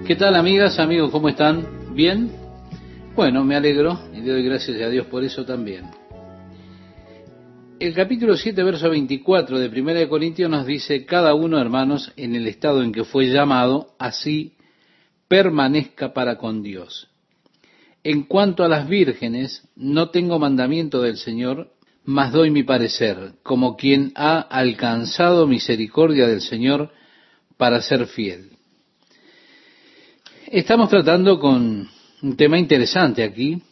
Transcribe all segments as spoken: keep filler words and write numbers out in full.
¿Qué tal, amigas, amigos? ¿Cómo están? ¿Bien? Bueno, me alegro y le doy gracias a Dios por eso también. El capítulo siete, verso veinticuatro de Primera de Corintios nos dice: cada uno, hermanos, en el estado en que fue llamado, así permanezca para con Dios. En cuanto a las vírgenes, no tengo mandamiento del Señor, mas doy mi parecer, como quien ha alcanzado misericordia del Señor para ser fiel. Estamos tratando con un tema interesante aquí,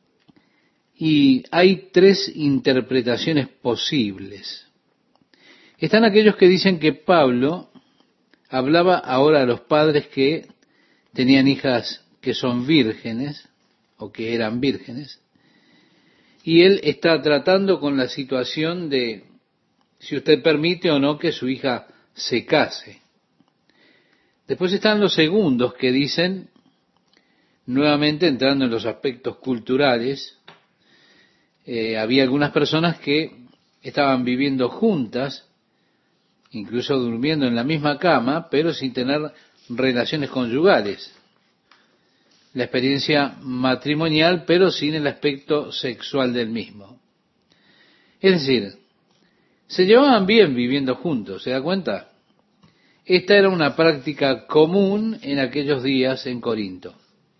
y hay tres interpretaciones posibles. Están aquellos que dicen que Pablo hablaba ahora a los padres que tenían hijas que son vírgenes, o que eran vírgenes, y él está tratando con la situación de si usted permite o no que su hija se case. Después están los segundos que dicen, nuevamente entrando en los aspectos culturales, eh, había algunas personas que estaban viviendo juntas, incluso durmiendo en la misma cama, pero sin tener relaciones conyugales. La experiencia matrimonial, pero sin el aspecto sexual del mismo. Es decir, se llevaban bien viviendo juntos, ¿se da cuenta? Esta era una práctica común en aquellos días en Corinto.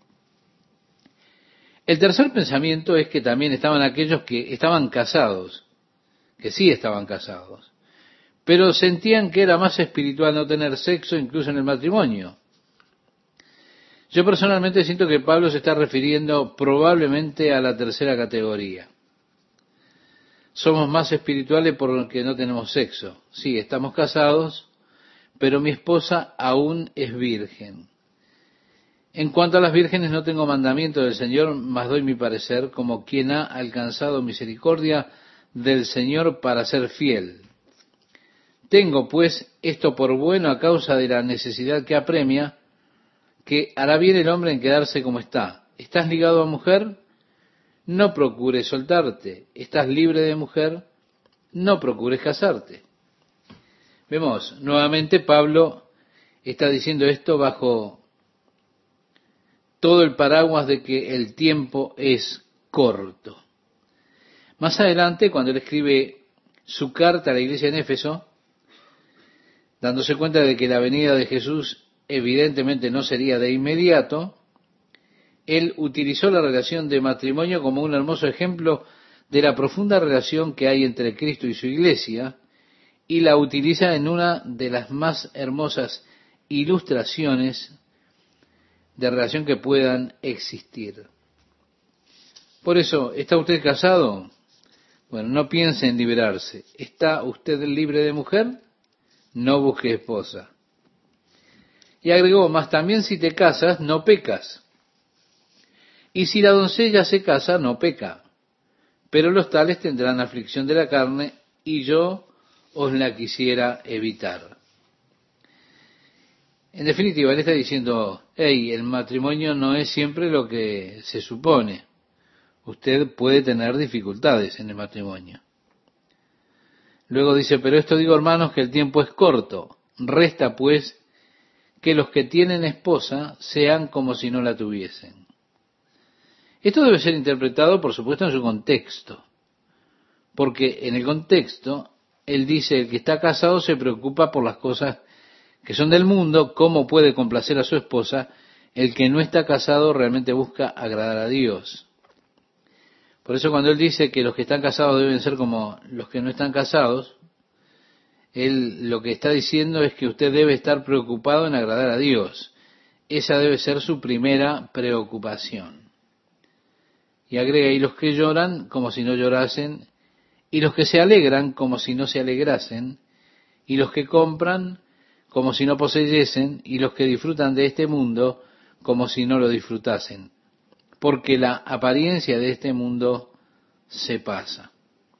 El tercer pensamiento es que también estaban aquellos que estaban casados, que sí estaban casados, pero sentían que era más espiritual no tener sexo incluso en el matrimonio. Yo personalmente siento que Pablo se está refiriendo probablemente a la tercera categoría. Somos más espirituales porque no tenemos sexo. Sí, estamos casados, pero mi esposa aún es virgen. En cuanto a las vírgenes, no tengo mandamiento del Señor, mas doy mi parecer, como quien ha alcanzado misericordia del Señor para ser fiel. Tengo, pues, esto por bueno a causa de la necesidad que apremia, que hará bien el hombre en quedarse como está. ¿Estás ligado a mujer? No procures soltarte. ¿Estás libre de mujer? No procures casarte. Vemos, nuevamente Pablo está diciendo esto bajo todo el paraguas de que el tiempo es corto. Más adelante, cuando él escribe su carta a la iglesia en Éfeso, dándose cuenta de que la venida de Jesús evidentemente no sería de inmediato, él utilizó la relación de matrimonio como un hermoso ejemplo de la profunda relación que hay entre Cristo y su iglesia, y la utiliza en una de las más hermosas ilustraciones de relación que puedan existir. Por eso, ¿está usted casado? Bueno, no piense en liberarse. ¿Está usted libre de mujer? No busque esposa. Y agregó, más también si te casas, no pecas. Y si la doncella se casa, no peca. Pero los tales tendrán aflicción de la carne, y yo os la quisiera evitar. En definitiva, él está diciendo, hey, el matrimonio no es siempre lo que se supone. Usted puede tener dificultades en el matrimonio. Luego dice, pero esto digo, hermanos, que el tiempo es corto. Resta, pues, que los que tienen esposa sean como si no la tuviesen. Esto debe ser interpretado, por supuesto, en su contexto. Porque en el contexto, él dice, el que está casado se preocupa por las cosas que son del mundo, cómo puede complacer a su esposa. El que no está casado realmente busca agradar a Dios. Por eso cuando él dice que los que están casados deben ser como los que no están casados, él lo que está diciendo es que usted debe estar preocupado en agradar a Dios. Esa debe ser su primera preocupación. Y agrega, y los que lloran como si no llorasen, y los que se alegran como si no se alegrasen, y los que compran como si no poseyesen, y los que disfrutan de este mundo como si no lo disfrutasen. Porque la apariencia de este mundo se pasa.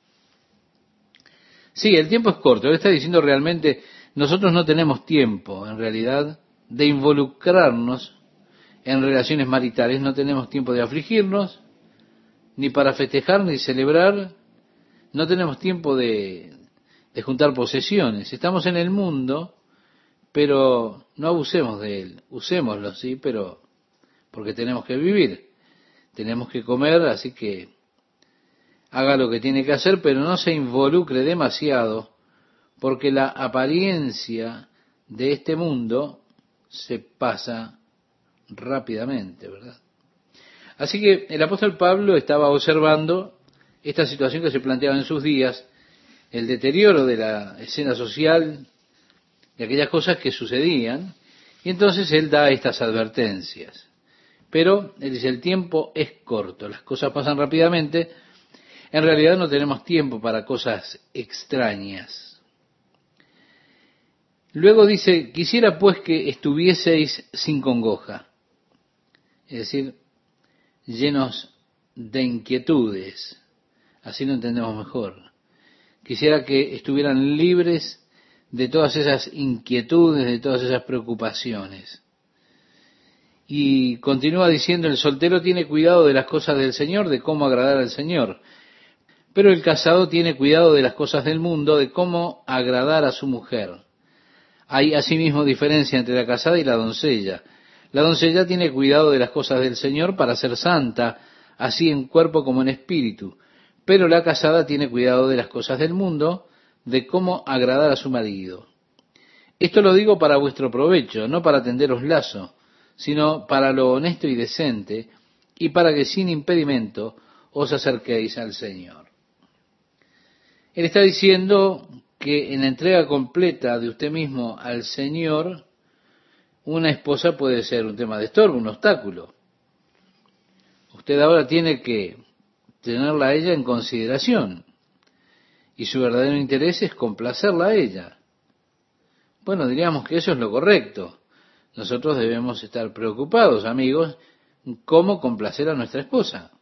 Sí, el tiempo es corto. Él está diciendo realmente, nosotros no tenemos tiempo, en realidad, de involucrarnos en relaciones maritales. No tenemos tiempo de afligirnos, ni para festejar, ni celebrar. No tenemos tiempo de, de juntar posesiones. Estamos en el mundo, pero no abusemos de él. Usémoslo, sí, pero porque tenemos que vivir, tenemos que comer, así que haga lo que tiene que hacer, pero no se involucre demasiado, porque la apariencia de este mundo se pasa rápidamente, ¿verdad? Así que el apóstol Pablo estaba observando esta situación que se planteaba en sus días, el deterioro de la escena social, de aquellas cosas que sucedían, y entonces él da estas advertencias. Pero él dice, el tiempo es corto, las cosas pasan rápidamente, en realidad no tenemos tiempo para cosas extrañas. Luego dice, quisiera pues que estuvieseis sin congoja, es decir, llenos de inquietudes, así lo entendemos mejor. Quisiera que estuvieran libres de todas esas inquietudes, de todas esas preocupaciones. Y continúa diciendo, el soltero tiene cuidado de las cosas del Señor, de cómo agradar al Señor. Pero el casado tiene cuidado de las cosas del mundo, de cómo agradar a su mujer. Hay asimismo diferencia entre la casada y la doncella. La doncella tiene cuidado de las cosas del Señor para ser santa, así en cuerpo como en espíritu. Pero la casada tiene cuidado de las cosas del mundo, de cómo agradar a su marido. Esto lo digo para vuestro provecho, no para tenderos lazo, sino para lo honesto y decente, y para que sin impedimento os acerquéis al Señor. Él está diciendo que en la entrega completa de usted mismo al Señor, una esposa puede ser un tema de estorbo, un obstáculo. Usted ahora tiene que tenerla a ella en consideración, y su verdadero interés es complacerla a ella. Bueno, diríamos que eso es lo correcto. Nosotros debemos estar preocupados, amigos, cómo complacer a nuestra esposa.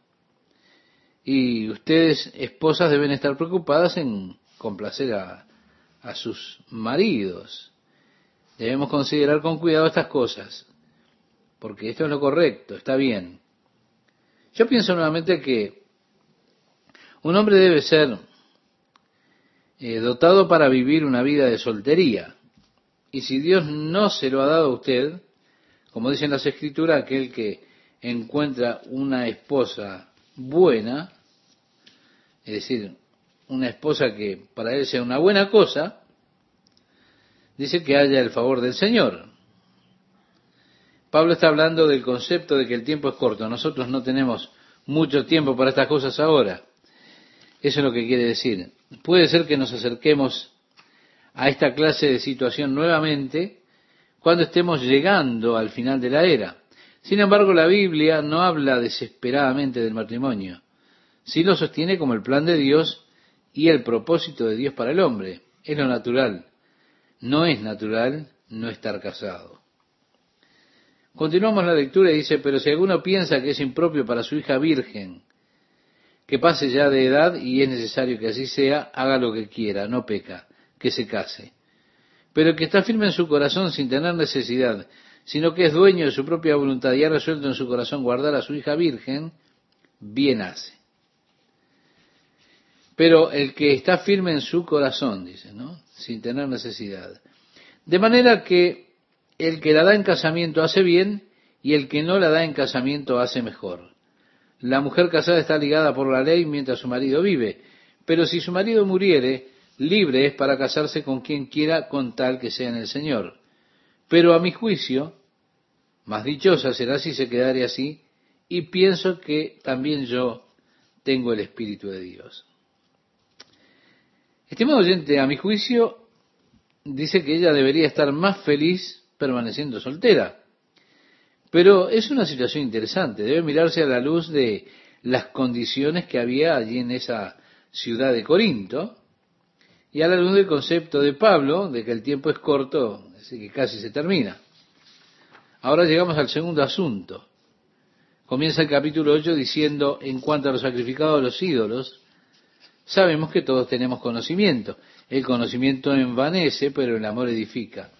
Y ustedes, esposas, deben estar preocupadas en complacer a, a sus maridos. Debemos considerar con cuidado estas cosas, porque esto es lo correcto, está bien. Yo pienso nuevamente que un hombre debe ser eh, dotado para vivir una vida de soltería. Y si Dios no se lo ha dado a usted, como dicen las Escrituras, aquel que encuentra una esposa buena, es decir, una esposa que para él sea una buena cosa, dice que haya el favor del Señor. Pablo está hablando del concepto de que el tiempo es corto. Nosotros no tenemos mucho tiempo para estas cosas ahora. Eso es lo que quiere decir. Puede ser que nos acerquemos a esta clase de situación nuevamente cuando estemos llegando al final de la era. Sin embargo, la Biblia no habla desesperadamente del matrimonio. Sí lo sostiene como el plan de Dios y el propósito de Dios para el hombre. Es lo natural. No es natural no estar casado. Continuamos la lectura y dice, pero si alguno piensa que es impropio para su hija virgen, que pase ya de edad y es necesario que así sea, haga lo que quiera, no peca, que se case. Pero el que está firme en su corazón sin tener necesidad, sino que es dueño de su propia voluntad y ha resuelto en su corazón guardar a su hija virgen, bien hace. Pero el que está firme en su corazón, dice, ¿no? Sin tener necesidad. De manera que el que la da en casamiento hace bien y el que no la da en casamiento hace mejor. La mujer casada está ligada por la ley mientras su marido vive, pero si su marido muriere, libre es para casarse con quien quiera con tal que sea en el Señor. Pero a mi juicio, más dichosa será si se quedare así, y pienso que también yo tengo el Espíritu de Dios. Estimado oyente, a mi juicio, dice que ella debería estar más feliz permaneciendo soltera. Pero es una situación interesante, debe mirarse a la luz de las condiciones que había allí en esa ciudad de Corinto, y a la luz del concepto de Pablo, de que el tiempo es corto, así que casi se termina. Ahora llegamos al segundo asunto. Comienza el capítulo ocho diciendo, en cuanto a los sacrificados a los ídolos, sabemos que todos tenemos conocimiento. El conocimiento envanece, pero el amor edifica.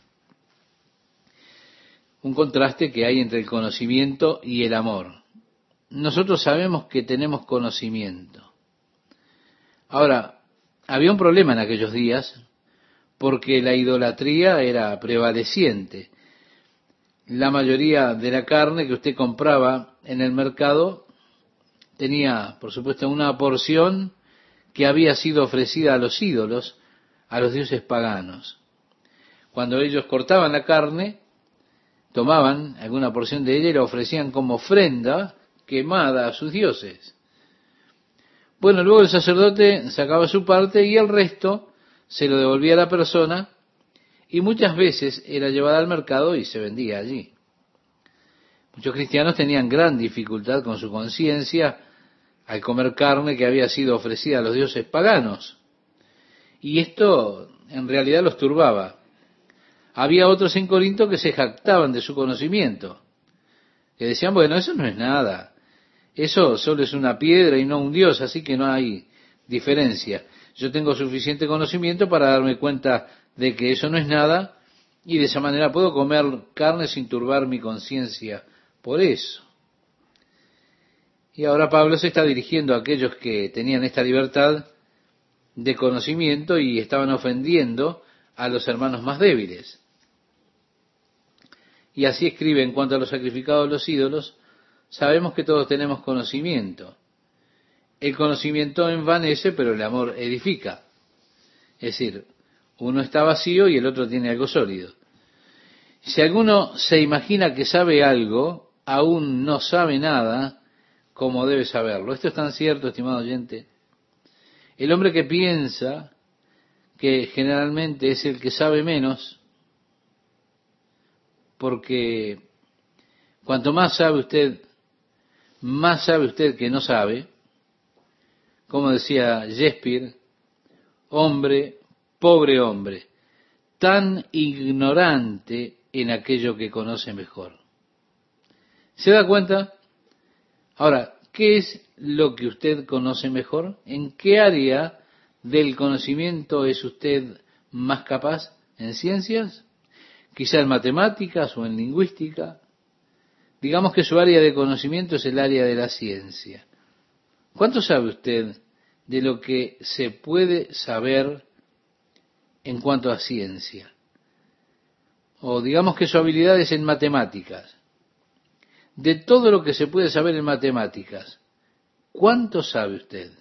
Un contraste que hay entre el conocimiento y el amor. Nosotros sabemos que tenemos conocimiento. Ahora, había un problema en aquellos días, porque la idolatría era prevaleciente. La mayoría de la carne que usted compraba en el mercado tenía, por supuesto, una porción que había sido ofrecida a los ídolos, a los dioses paganos. Cuando ellos cortaban la carne, tomaban alguna porción de ella y la ofrecían como ofrenda quemada a sus dioses. Bueno, luego el sacerdote sacaba su parte y el resto se lo devolvía a la persona y muchas veces era llevada al mercado y se vendía allí. Muchos cristianos tenían gran dificultad con su conciencia al comer carne que había sido ofrecida a los dioses paganos. Y esto en realidad los turbaba. Había otros en Corinto que se jactaban de su conocimiento, que decían, bueno, eso no es nada, eso solo es una piedra y no un dios, así que no hay diferencia. Yo tengo suficiente conocimiento para darme cuenta de que eso no es nada y de esa manera puedo comer carne sin turbar mi conciencia por eso. Y ahora Pablo se está dirigiendo a aquellos que tenían esta libertad de conocimiento y estaban ofendiendo a los hermanos más débiles. Y así escribe: en cuanto a los sacrificados a los ídolos, sabemos que todos tenemos conocimiento. El conocimiento envanece, pero el amor edifica. Es decir, uno está vacío y el otro tiene algo sólido. Si alguno se imagina que sabe algo, aún no sabe nada como debe saberlo. Esto es tan cierto, estimado oyente. El hombre que piensa que generalmente es el que sabe menos, porque cuanto más sabe usted, más sabe usted que no sabe. Como decía Shakespeare, hombre, pobre hombre, tan ignorante en aquello que conoce mejor. ¿Se da cuenta? Ahora, ¿qué es lo que usted conoce mejor? ¿En qué área del conocimiento es usted más capaz? ¿En ciencias? ¿Quizá en matemáticas o en lingüística? Digamos que su área de conocimiento es el área de la ciencia. ¿Cuánto sabe usted de lo que se puede saber en cuanto a ciencia? O digamos que su habilidad es en matemáticas. De todo lo que se puede saber en matemáticas, ¿cuánto sabe usted?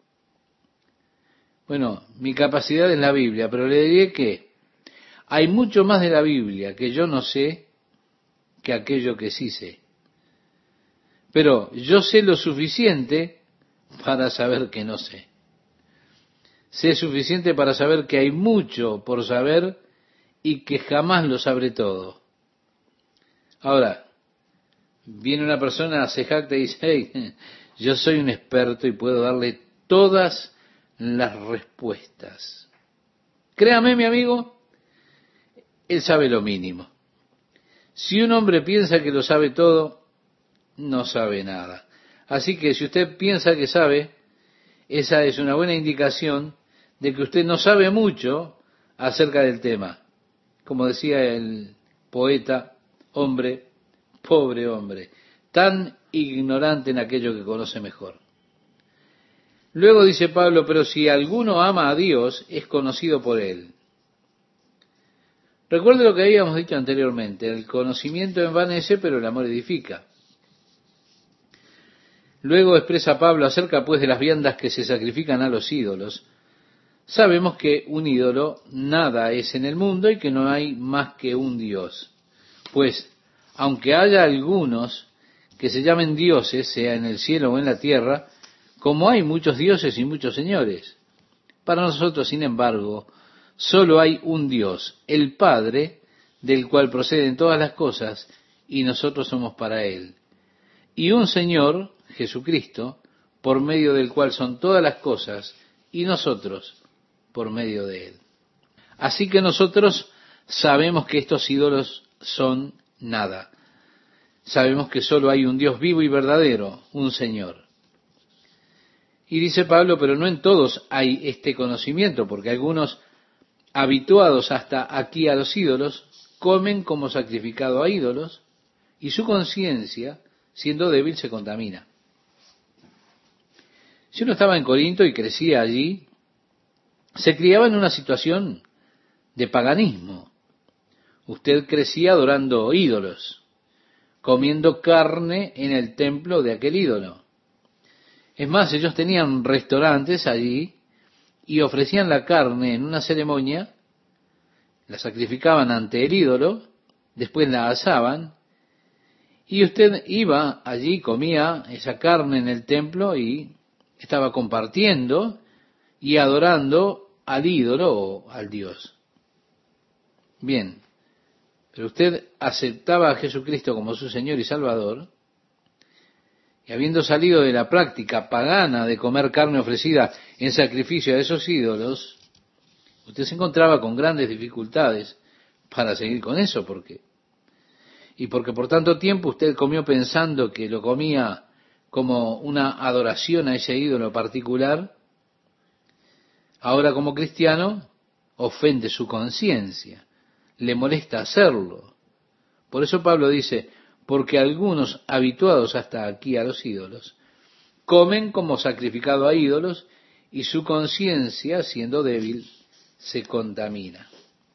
Bueno, mi capacidad es la Biblia, pero le diré que hay mucho más de la Biblia que yo no sé que aquello que sí sé. Pero yo sé lo suficiente para saber que no sé. Sé suficiente para saber que hay mucho por saber y que jamás lo sabré todo. Ahora, viene una persona, se jacta y dice, hey, yo soy un experto y puedo darle todas las respuestas. Créame, mi amigo, él sabe lo mínimo. Si un hombre piensa que lo sabe todo, no sabe nada. Así que si usted piensa que sabe, esa es una buena indicación de que usted no sabe mucho acerca del tema. Como decía el poeta, hombre, pobre hombre, tan ignorante en aquello que conoce mejor. Luego dice Pablo, pero si alguno ama a Dios, es conocido por él. Recuerde lo que habíamos dicho anteriormente, el conocimiento envanece, pero el amor edifica. Luego expresa Pablo acerca pues de las viandas que se sacrifican a los ídolos. Sabemos que un ídolo nada es en el mundo y que no hay más que un Dios. Pues, aunque haya algunos que se llamen dioses, sea en el cielo o en la tierra, como hay muchos dioses y muchos señores, para nosotros, sin embargo, solo hay un Dios, el Padre, del cual proceden todas las cosas, y nosotros somos para Él. Y un Señor, Jesucristo, por medio del cual son todas las cosas, y nosotros por medio de Él. Así que nosotros sabemos que estos ídolos son nada. Sabemos que solo hay un Dios vivo y verdadero, un Señor. Y dice Pablo, pero no en todos hay este conocimiento, porque algunos, habituados hasta aquí a los ídolos, comen como sacrificado a ídolos, y su conciencia, siendo débil, se contamina. Si uno estaba en Corinto y crecía allí, se criaba en una situación de paganismo. Usted crecía adorando ídolos, comiendo carne en el templo de aquel ídolo. Es más, ellos tenían restaurantes allí y ofrecían la carne en una ceremonia, la sacrificaban ante el ídolo, después la asaban, y usted iba allí, comía esa carne en el templo y estaba compartiendo y adorando al ídolo o al Dios. Bien, pero usted aceptaba a Jesucristo como su Señor y Salvador, y habiendo salido de la práctica pagana de comer carne ofrecida en sacrificio a esos ídolos, usted se encontraba con grandes dificultades para seguir con eso, porque y porque por tanto tiempo usted comió pensando que lo comía como una adoración a ese ídolo particular, ahora como cristiano ofende su conciencia, le molesta hacerlo. Por eso Pablo dice, porque algunos habituados hasta aquí a los ídolos, comen como sacrificado a ídolos, y su conciencia, siendo débil, se contamina.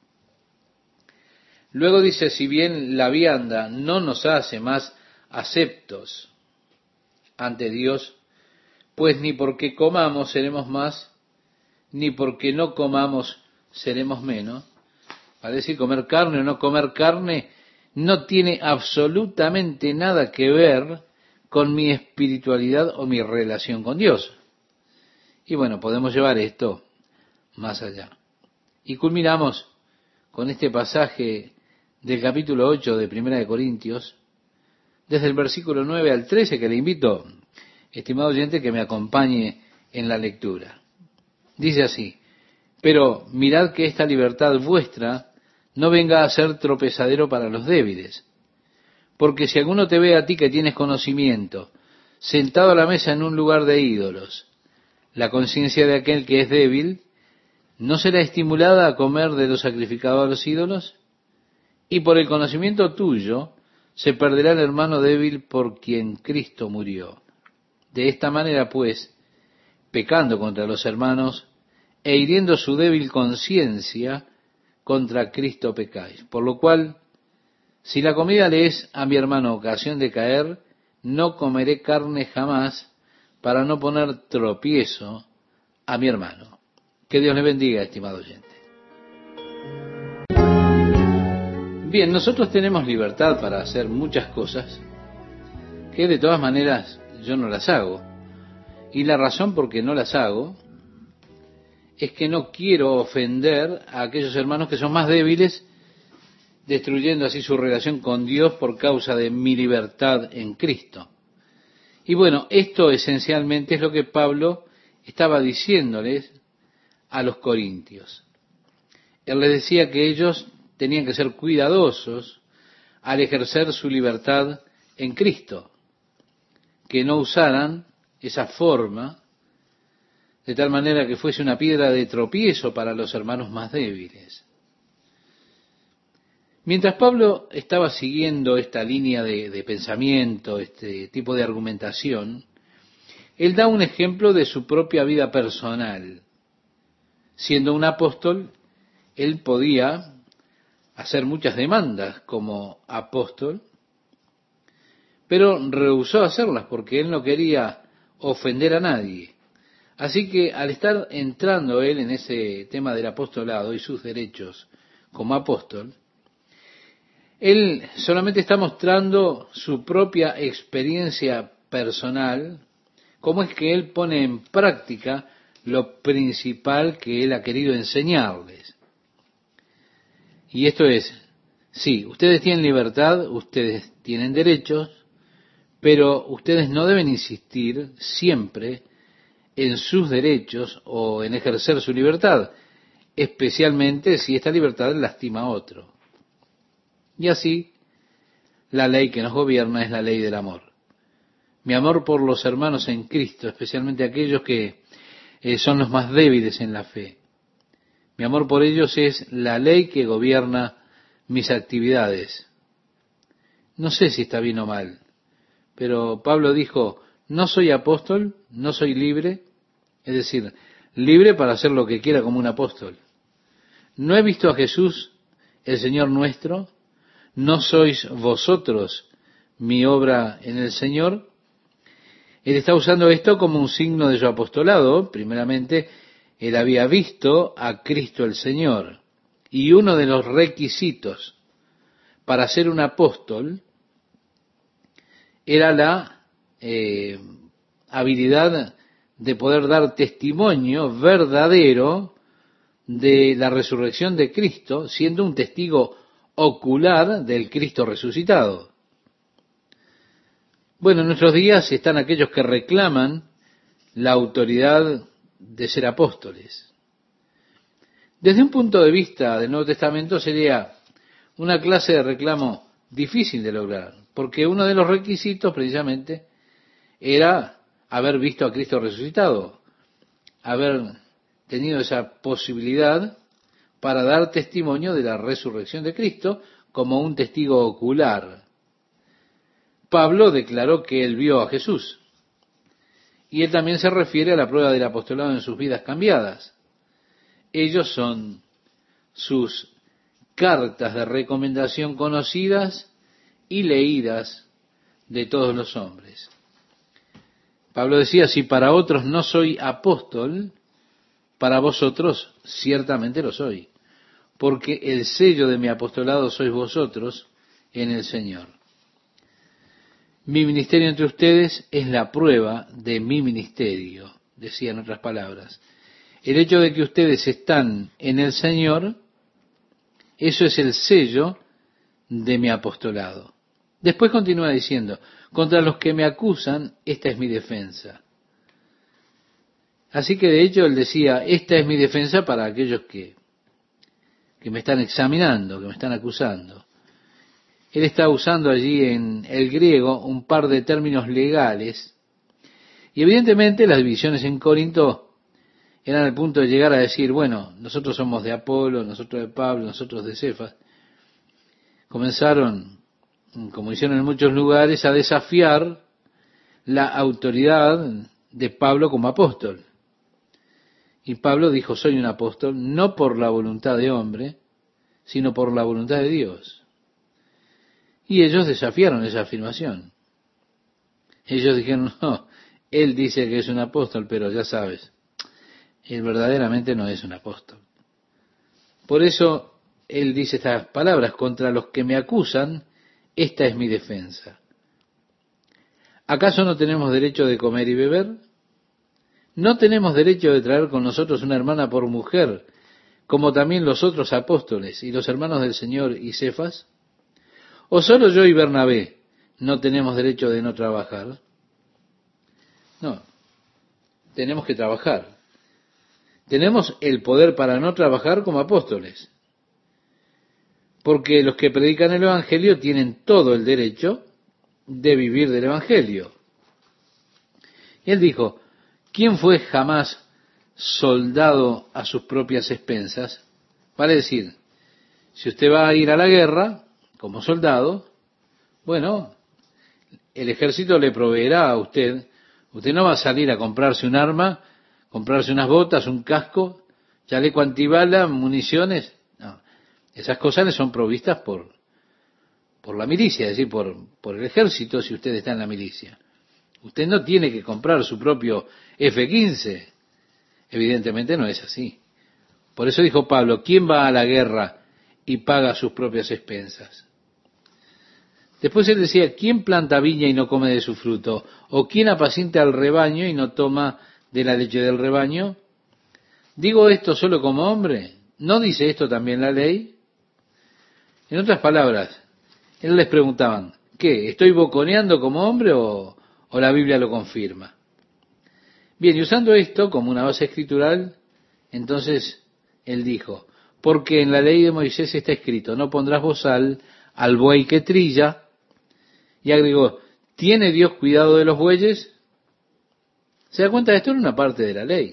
Luego dice, si bien la vianda no nos hace más aceptos ante Dios, pues ni porque comamos seremos más, ni porque no comamos seremos menos. Para decir comer carne o no comer carne no tiene absolutamente nada que ver con mi espiritualidad o mi relación con Dios. Y bueno, podemos llevar esto más allá. Y culminamos con este pasaje del capítulo ocho de Primera de Corintios, desde el versículo nueve al trece, que le invito, estimado oyente, que me acompañe en la lectura. Dice así, pero mirad que esta libertad vuestra no venga a ser tropezadero para los débiles, porque si alguno te ve a ti que tienes conocimiento, sentado a la mesa en un lugar de ídolos, la conciencia de aquel que es débil, ¿no será estimulada a comer de lo sacrificado a los ídolos? Y por el conocimiento tuyo se perderá el hermano débil por quien Cristo murió. De esta manera, pues, pecando contra los hermanos e hiriendo su débil conciencia, contra Cristo pecáis. Por lo cual, si la comida le es a mi hermano ocasión de caer, no comeré carne jamás para no poner tropiezo a mi hermano. Que Dios le bendiga, estimado oyente. Bien, nosotros tenemos libertad para hacer muchas cosas que de todas maneras yo no las hago. Y la razón por qué no las hago es que no quiero ofender a aquellos hermanos que son más débiles, destruyendo así su relación con Dios por causa de mi libertad en Cristo. Y bueno, esto esencialmente es lo que Pablo estaba diciéndoles a los corintios. Él les decía que ellos tenían que ser cuidadosos al ejercer su libertad en Cristo, que no usaran esa forma de tal manera que fuese una piedra de tropiezo para los hermanos más débiles. Mientras Pablo estaba siguiendo esta línea de, de pensamiento, este tipo de argumentación, él da un ejemplo de su propia vida personal. Siendo un apóstol, él podía hacer muchas demandas como apóstol, pero rehusó hacerlas porque él no quería ofender a nadie. Así que al estar entrando él en ese tema del apostolado y sus derechos como apóstol, él solamente está mostrando su propia experiencia personal, cómo es que él pone en práctica lo principal que él ha querido enseñarles. Y esto es, sí, ustedes tienen libertad, ustedes tienen derechos, pero ustedes no deben insistir siempre en sus derechos o en ejercer su libertad, especialmente si esta libertad lastima a otro. Y así, la ley que nos gobierna es la ley del amor. Mi amor por los hermanos en Cristo, especialmente aquellos que eh, son los más débiles en la fe. Mi amor por ellos es la ley que gobierna mis actividades. No sé si está bien o mal, pero Pablo dijo, no soy apóstol, no soy libre, es decir, libre para hacer lo que quiera como un apóstol. ¿No he visto a Jesús, el Señor nuestro? ¿No sois vosotros mi obra en el Señor? Él está usando esto como un signo de su apostolado. Primeramente, él había visto a Cristo el Señor. Y uno de los requisitos para ser un apóstol era la eh, habilidad de poder dar testimonio verdadero de la resurrección de Cristo, siendo un testigo ocular del Cristo resucitado. Bueno, en nuestros días están aquellos que reclaman la autoridad de ser apóstoles. Desde un punto de vista del Nuevo Testamento sería una clase de reclamo difícil de lograr, porque uno de los requisitos precisamente era haber visto a Cristo resucitado, haber tenido esa posibilidad para dar testimonio de la resurrección de Cristo como un testigo ocular. Pablo declaró que él vio a Jesús, y él también se refiere a la prueba del apostolado en sus vidas cambiadas. Ellos son sus cartas de recomendación conocidas y leídas de todos los hombres. Pablo decía, si para otros no soy apóstol, para vosotros ciertamente lo soy, porque el sello de mi apostolado sois vosotros en el Señor. Mi ministerio entre ustedes es la prueba de mi ministerio, decía en otras palabras. El hecho de que ustedes están en el Señor, eso es el sello de mi apostolado. Después continúa diciendo, contra los que me acusan, esta es mi defensa. Así que de hecho él decía, esta es mi defensa para aquellos que, que me están examinando, que me están acusando. Él está usando allí en el griego un par de términos legales, y evidentemente las divisiones en Corinto eran al punto de llegar a decir, bueno, nosotros somos de Apolo, nosotros de Pablo, nosotros de Cefas. Comenzaron, como hicieron en muchos lugares, a desafiar la autoridad de Pablo como apóstol. Y Pablo dijo, soy un apóstol, no por la voluntad de hombre, sino por la voluntad de Dios. Y ellos desafiaron esa afirmación. Ellos dijeron, no, él dice que es un apóstol, pero ya sabes, él verdaderamente no es un apóstol. Por eso él dice estas palabras, contra los que me acusan, esta es mi defensa. ¿Acaso no tenemos derecho de comer y beber? ¿No tenemos derecho de traer con nosotros una hermana por mujer, como también los otros apóstoles y los hermanos del Señor y Cefas? ¿O solo yo y Bernabé no tenemos derecho de no trabajar? No, tenemos que trabajar. Tenemos el poder para no trabajar como apóstoles. Porque los que predican el Evangelio tienen todo el derecho de vivir del Evangelio. Y él dijo, ¿quién fue jamás soldado a sus propias expensas? Vale decir, si usted va a ir a la guerra como soldado, bueno, el ejército le proveerá a usted. Usted no va a salir a comprarse un arma, comprarse unas botas, un casco, chaleco antibala, municiones. No, esas cosas le son provistas por, por la milicia, es decir, por, por el ejército si usted está en la milicia. Usted no tiene que comprar su propio F quince. Evidentemente no es así. Por eso dijo Pablo, ¿quién va a la guerra y paga sus propias expensas? Después él decía, ¿quién planta viña y no come de su fruto? ¿O quién apacienta al rebaño y no toma de la leche del rebaño? ¿Digo esto solo como hombre? ¿No dice esto también la ley? En otras palabras, él les preguntaban, ¿qué? ¿Estoy boconeando como hombre o, o la Biblia lo confirma? Bien, y usando esto como una base escritural, entonces él dijo, porque en la ley de Moisés está escrito, no pondrás bozal al buey que trilla, y agregó, ¿tiene Dios cuidado de los bueyes? ¿Se da cuenta? Esto era una parte de la ley.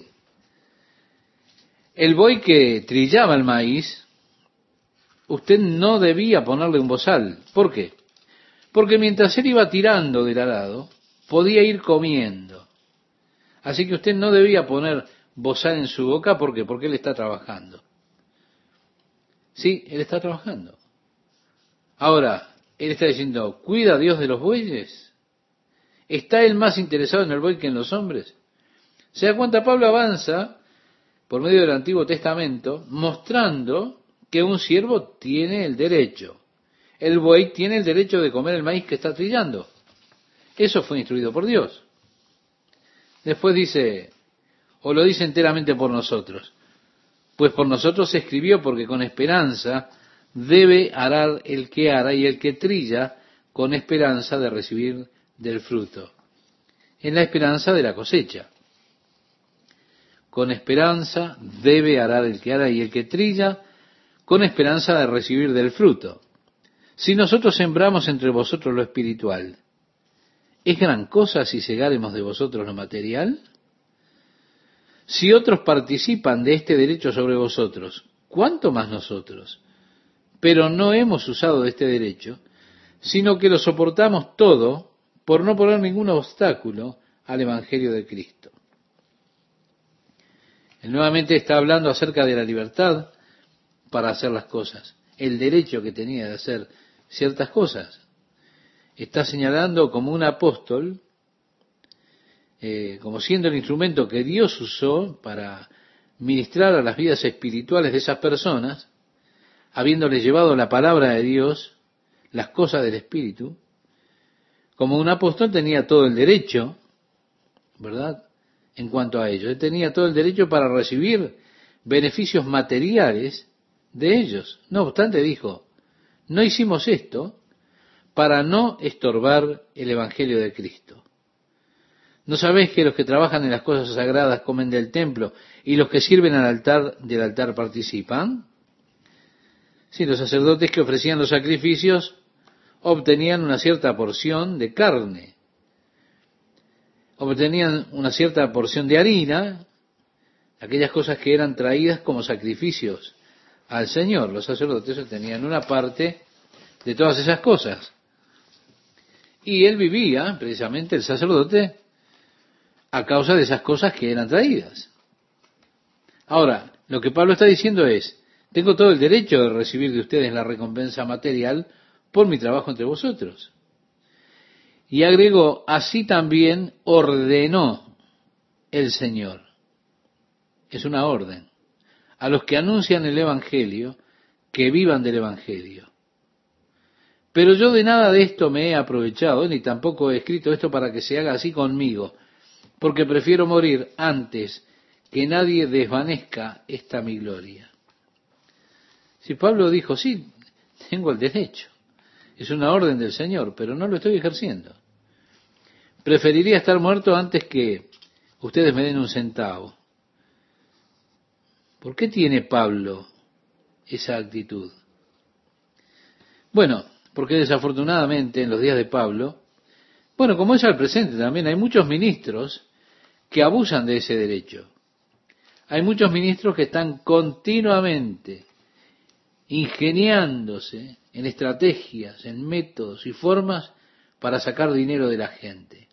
El buey que trillaba el maíz, usted no debía ponerle un bozal. ¿Por qué? Porque mientras él iba tirando del arado, podía ir comiendo. Así que usted no debía poner bozal en su boca, ¿por qué? Porque él está trabajando. Sí, Él está trabajando. Ahora, Él está diciendo, ¿cuida a Dios de los bueyes? ¿Está Él más interesado en el buey que en los hombres? ¿Se da cuenta? Pablo avanza por medio del Antiguo Testamento mostrando que un siervo tiene el derecho. El buey tiene el derecho de comer el maíz que está trillando. Eso fue instruido por Dios. Después dice, o lo dice enteramente por nosotros, pues por nosotros se escribió porque con esperanza debe arar el que ara y el que trilla con esperanza de recibir del fruto, en la esperanza de la cosecha. Con esperanza debe arar el que ara y el que trilla con esperanza de recibir del fruto. Si nosotros sembramos entre vosotros lo espiritual, ¿es gran cosa si segáremos de vosotros lo material? Si otros participan de este derecho sobre vosotros, ¿cuánto más nosotros? Pero no hemos usado de este derecho, sino que lo soportamos todo por no poner ningún obstáculo al Evangelio de Cristo. Él nuevamente está hablando acerca de la libertad para hacer las cosas, el derecho que tenía de hacer ciertas cosas. Está señalando como un apóstol, eh, como siendo el instrumento que Dios usó para ministrar a las vidas espirituales de esas personas, habiéndoles llevado la palabra de Dios, las cosas del Espíritu. Como un apóstol tenía todo el derecho, ¿verdad?, en cuanto a ellos. Él tenía todo el derecho para recibir beneficios materiales de ellos. No obstante, dijo, no hicimos esto para no estorbar el Evangelio de Cristo. ¿No sabéis que los que trabajan en las cosas sagradas comen del templo y los que sirven al altar del altar participan? Sí, los sacerdotes que ofrecían los sacrificios obtenían una cierta porción de carne, obtenían una cierta porción de harina, aquellas cosas que eran traídas como sacrificios al Señor. Los sacerdotes obtenían una parte de todas esas cosas. Y él vivía, precisamente el sacerdote, a causa de esas cosas que eran traídas. Ahora, lo que Pablo está diciendo es, tengo todo el derecho de recibir de ustedes la recompensa material por mi trabajo entre vosotros. Y agregó, así también ordenó el Señor. Es una orden. A los que anuncian el Evangelio, que vivan del Evangelio. Pero yo de nada de esto me he aprovechado, ni tampoco he escrito esto para que se haga así conmigo, porque prefiero morir antes que nadie desvanezca esta mi gloria. Si Pablo dijo, sí, tengo el derecho, es una orden del Señor, pero no lo estoy ejerciendo. Preferiría estar muerto antes que ustedes me den un centavo. ¿Por qué tiene Pablo esa actitud? Bueno, porque desafortunadamente en los días de Pablo, bueno, como es al presente también, hay muchos ministros que abusan de ese derecho. Hay muchos ministros que están continuamente ingeniándose en estrategias, en métodos y formas para sacar dinero de la gente.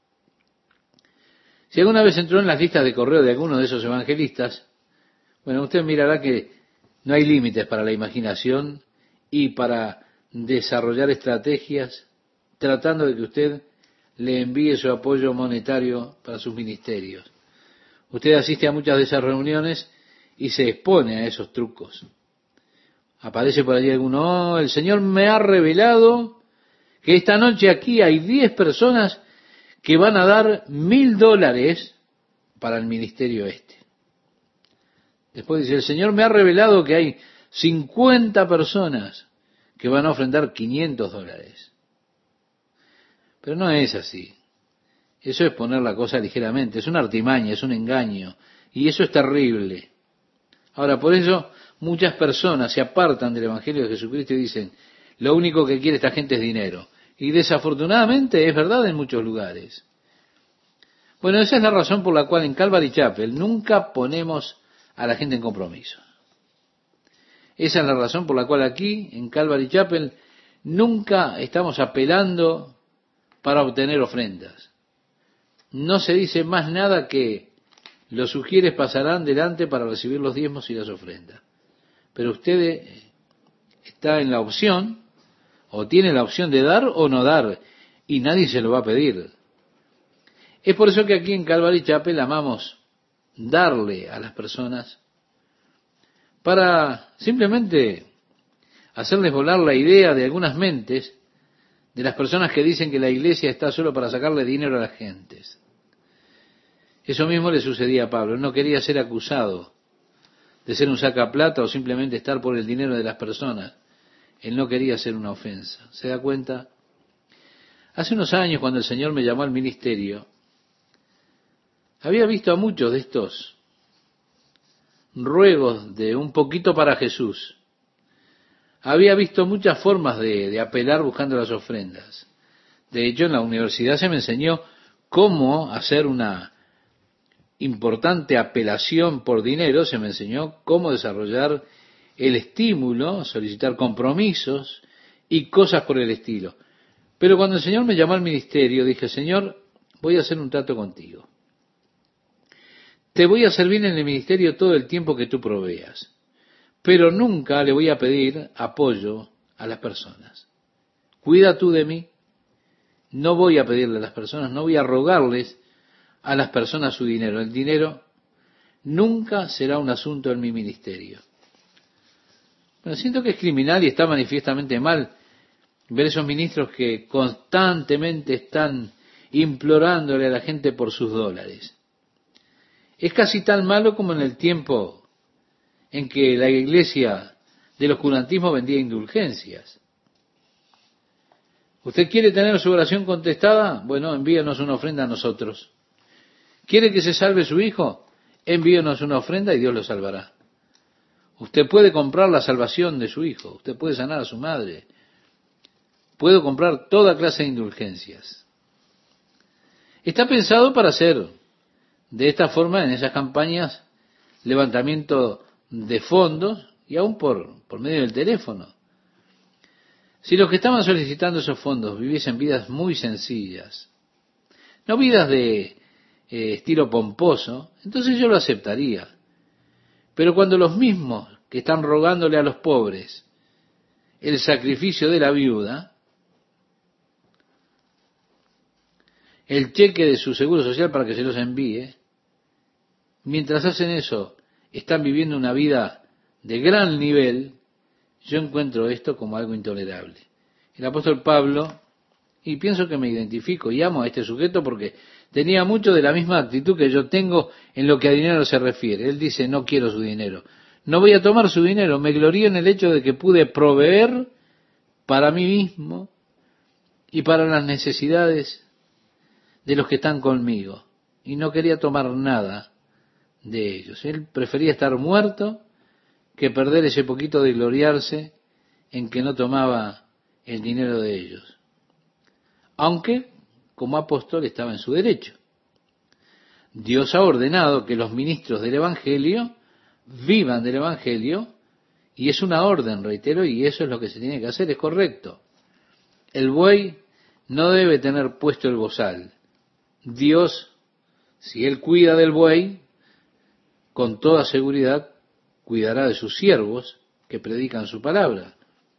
Si alguna vez entró en las listas de correo de alguno de esos evangelistas, bueno, usted mirará que no hay límites para la imaginación y para desarrollar estrategias tratando de que usted le envíe su apoyo monetario para sus ministerios. Usted asiste a muchas de esas reuniones y se expone a esos trucos. Aparece por allí alguno, oh, el Señor me ha revelado que esta noche aquí hay diez personas que van a dar mil dólares para el ministerio este. Después dice, el Señor me ha revelado que hay cincuenta personas que van a ofrendar quinientos dólares. Pero no es así. Eso es poner la cosa ligeramente, es una artimaña, es un engaño, y eso es terrible. Ahora, por eso muchas personas se apartan del Evangelio de Jesucristo y dicen, lo único que quiere esta gente es dinero. Y desafortunadamente es verdad en muchos lugares. Bueno, esa es la razón por la cual en Calvary Chapel nunca ponemos a la gente en compromiso. Esa es la razón por la cual aquí, en Calvary Chapel, nunca estamos apelando para obtener ofrendas. No se dice más nada que los sugieres pasarán delante para recibir los diezmos y las ofrendas. Pero usted está en la opción, o tiene la opción de dar o no dar, y nadie se lo va a pedir. Es por eso que aquí en Calvary Chapel amamos darle a las personas para simplemente hacerles volar la idea de algunas mentes de las personas que dicen que la iglesia está solo para sacarle dinero a las gentes. Eso mismo le sucedía a Pablo. Él no quería ser acusado de ser un sacaplata o simplemente estar por el dinero de las personas. Él no quería ser una ofensa. ¿Se da cuenta? Hace unos años, cuando el Señor me llamó al ministerio, había visto a muchos de estos ruegos de un poquito para Jesús. Había visto muchas formas de, de apelar buscando las ofrendas. De hecho, en la universidad se me enseñó cómo hacer una importante apelación por dinero, se me enseñó cómo desarrollar el estímulo, solicitar compromisos y cosas por el estilo. Pero cuando el Señor me llamó al ministerio, dije, Señor, voy a hacer un trato contigo. Te voy a servir en el ministerio todo el tiempo que tú proveas, pero nunca le voy a pedir apoyo a las personas. Cuida tú de mí. No voy a pedirle a las personas, no voy a rogarles a las personas su dinero. El dinero nunca será un asunto en mi ministerio. Pero siento que es criminal y está manifiestamente mal ver esos ministros que constantemente están implorándole a la gente por sus dólares. Es casi tan malo como en el tiempo en que la iglesia del oscurantismo vendía indulgencias. ¿Usted quiere tener su oración contestada? Bueno, envíenos una ofrenda a nosotros. ¿Quiere que se salve su hijo? Envíenos una ofrenda y Dios lo salvará. Usted puede comprar la salvación de su hijo, usted puede sanar a su madre, puede comprar toda clase de indulgencias. Está pensado para hacer de esta forma en esas campañas levantamiento de fondos y aún por, por medio del teléfono. Si los que estaban solicitando esos fondos viviesen vidas muy sencillas, no vidas de eh, estilo pomposo, entonces yo lo aceptaría. Pero cuando los mismos que están rogándole a los pobres el sacrificio de la viuda, el cheque de su seguro social para que se los envíe, mientras hacen eso, están viviendo una vida de gran nivel, yo encuentro esto como algo intolerable. El apóstol Pablo, y pienso que me identifico y amo a este sujeto porque tenía mucho de la misma actitud que yo tengo en lo que a dinero se refiere. Él dice, no quiero su dinero, no voy a tomar su dinero, me glorío en el hecho de que pude proveer para mí mismo y para las necesidades de los que están conmigo, y no quería tomar nada de ellos. Él prefería estar muerto que perder ese poquito de gloriarse en que no tomaba el dinero de ellos. Aunque, como apóstol, estaba en su derecho. Dios ha ordenado que los ministros del Evangelio vivan del Evangelio, y es una orden, reitero, y eso es lo que se tiene que hacer, es correcto. El buey no debe tener puesto el bozal. Dios, si Él cuida del buey, con toda seguridad cuidará de sus siervos que predican su palabra.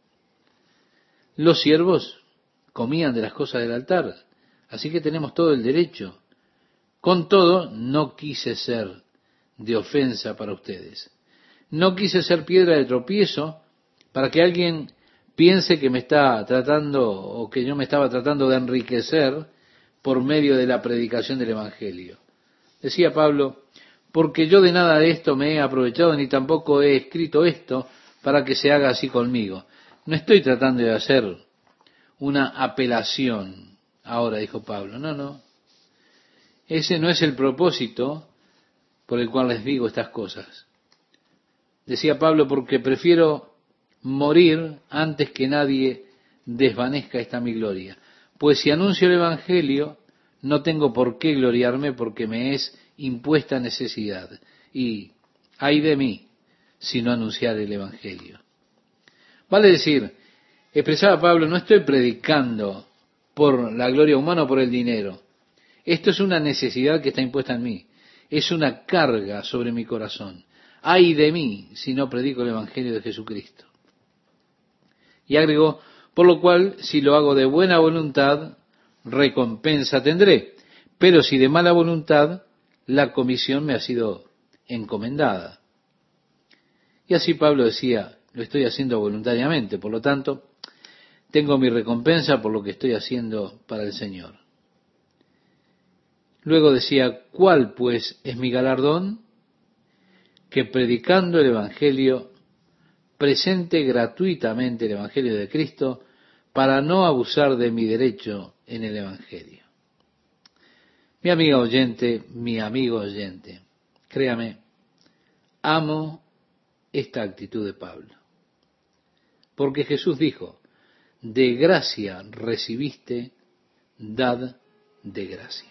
Los siervos comían de las cosas del altar, así que tenemos todo el derecho. Con todo, no quise ser de ofensa para ustedes. No quise ser piedra de tropiezo para que alguien piense que me está tratando o que yo me estaba tratando de enriquecer por medio de la predicación del Evangelio. Decía Pablo, porque yo de nada de esto me he aprovechado, ni tampoco he escrito esto para que se haga así conmigo. No estoy tratando de hacer una apelación ahora, dijo Pablo. No, no. Ese no es el propósito por el cual les digo estas cosas. Decía Pablo, porque prefiero morir antes que nadie desvanezca esta mi gloria. Pues si anuncio el Evangelio, no tengo por qué gloriarme porque me es impuesta necesidad. Y ay de mí si no anunciar el Evangelio. Vale decir, expresaba Pablo, no estoy predicando por la gloria humana o por el dinero. Esto es una necesidad que está impuesta en mí. Es una carga sobre mi corazón. Ay de mí si no predico el Evangelio de Jesucristo. Y agregó, por lo cual, si lo hago de buena voluntad, recompensa tendré. Pero si de mala voluntad, la comisión me ha sido encomendada. Y así Pablo decía, lo estoy haciendo voluntariamente, por lo tanto, tengo mi recompensa por lo que estoy haciendo para el Señor. Luego decía, ¿cuál pues es mi galardón? Que predicando el Evangelio, presente gratuitamente el Evangelio de Cristo, para no abusar de mi derecho en el Evangelio. Mi amiga oyente, mi amigo oyente, créame, amo esta actitud de Pablo. Porque Jesús dijo, de gracia recibiste, dad de gracia.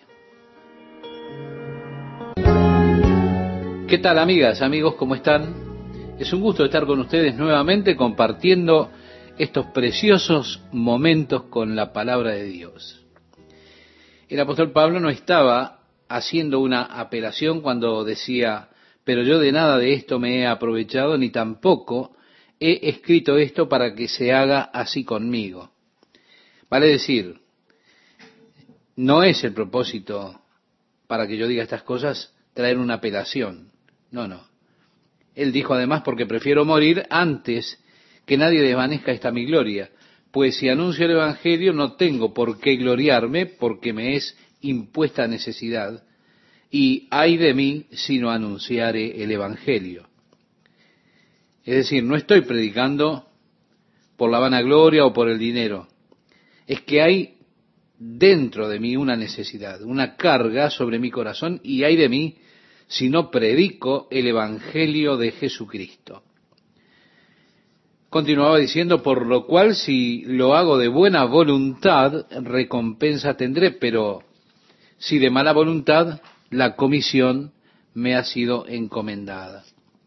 ¿Qué tal, amigas, amigos? ¿Cómo están? Es un gusto estar con ustedes nuevamente compartiendo estos preciosos momentos con la palabra de Dios. El apóstol Pablo no estaba haciendo una apelación cuando decía, pero yo de nada de esto me he aprovechado, ni tampoco he escrito esto para que se haga así conmigo. Vale decir, no es el propósito para que yo diga estas cosas traer una apelación. No, no. Él dijo además, porque prefiero morir antes que nadie desvanezca esta mi gloria, pues si anuncio el Evangelio no tengo por qué gloriarme, porque me es impuesta necesidad, y ay de mí si no anunciare el Evangelio. Es decir, no estoy predicando por la vanagloria o por el dinero, es que hay dentro de mí una necesidad, una carga sobre mi corazón, y ay de mí si no predico el Evangelio de Jesucristo. Continuaba diciendo, por lo cual si lo hago de buena voluntad, recompensa tendré, pero si de mala voluntad, la comisión me ha sido encomendada.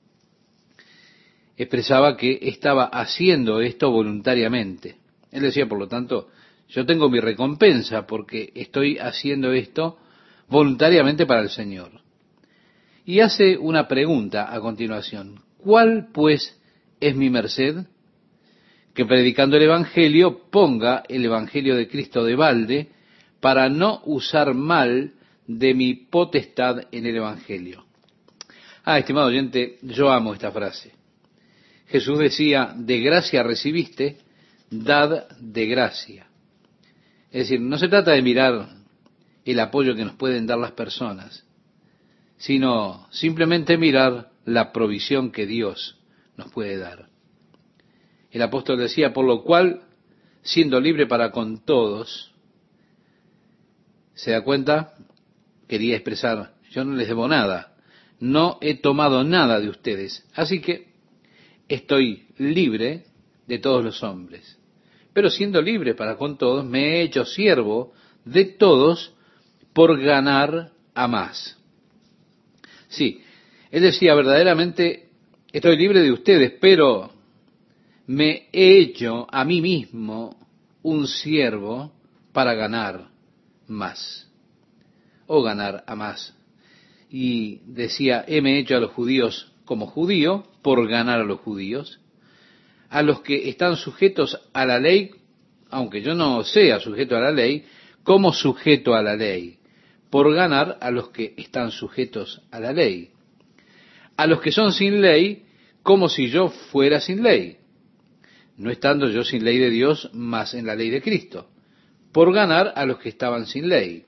Expresaba que estaba haciendo esto voluntariamente. Él decía, por lo tanto, yo tengo mi recompensa porque estoy haciendo esto voluntariamente para el Señor. Y hace una pregunta a continuación. ¿Cuál, pues, es mi merced? Que predicando el Evangelio ponga el Evangelio de Cristo de balde para no usar mal de mi potestad en el Evangelio. Ah, estimado oyente, yo amo esta frase. Jesús decía, de gracia recibiste, dad de gracia. Es decir, no se trata de mirar el apoyo que nos pueden dar las personas, sino simplemente mirar la provisión que Dios nos puede dar. El apóstol decía, por lo cual, siendo libre para con todos, ¿se da cuenta? Quería expresar, yo no les debo nada, no he tomado nada de ustedes, así que estoy libre de todos los hombres. Pero siendo libre para con todos, me he hecho siervo de todos por ganar a más. Sí, él decía, verdaderamente estoy libre de ustedes, pero me he hecho a mí mismo un siervo para ganar más, o ganar a más. Y decía, heme hecho a los judíos como judío, por ganar a los judíos, a los que están sujetos a la ley, aunque yo no sea sujeto a la ley, como sujeto a la ley, por ganar a los que están sujetos a la ley, a los que son sin ley, como si yo fuera sin ley, no estando yo sin ley de Dios, mas en la ley de Cristo, por ganar a los que estaban sin ley.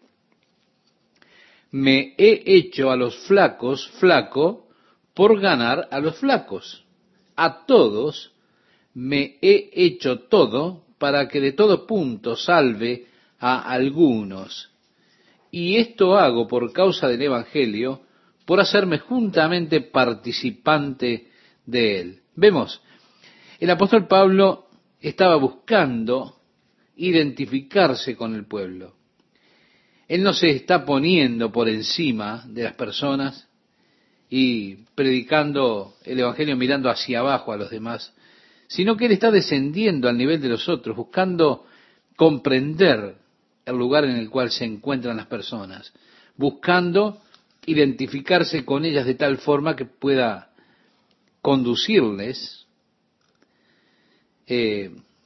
Me he hecho a los flacos flaco, por ganar a los flacos. A todos me he hecho todo, para que de todo punto salve a algunos. Y esto hago por causa del Evangelio, por hacerme juntamente participante de él. Vemos, el apóstol Pablo estaba buscando identificarse con el pueblo. Él no se está poniendo por encima de las personas y predicando el Evangelio mirando hacia abajo a los demás, sino que él está descendiendo al nivel de los otros, buscando comprender el lugar en el cual se encuentran las personas, buscando identificarse con ellas de tal forma que pueda conducirles, eh,